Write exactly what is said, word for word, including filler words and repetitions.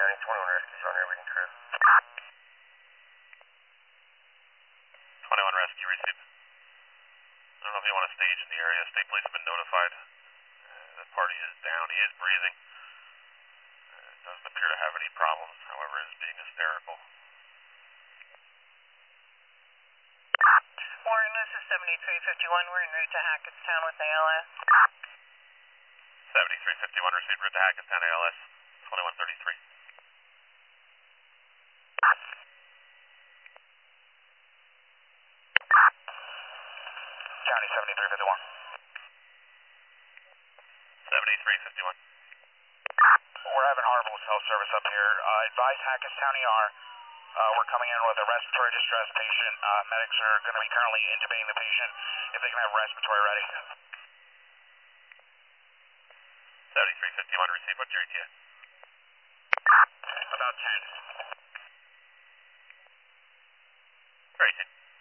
County, twenty-one rescues on everything crew. twenty-one rescue received. I don't know if you want to stage in the area. State police have been notified. Uh, the party is down. He is breathing. Uh, doesn't appear to have any problems, however, is being hysterical. Warren, this is seventy-three fifty-one. We're en route to Hackettstown with A L S. seventy-three fifty-one received, route to Hackettstown A L S, twenty-one thirty-three. County, seventy-three fifty-one. seventy-three fifty-one. We're having horrible cell service up here. Uh, advise Hackettstown E R. Uh, we're coming in with a respiratory distress patient. Uh, medics are going to be currently intubating the patient. If they can have respiratory ready. seventy-three fifty-one received. What's your E T A? About ten. Great.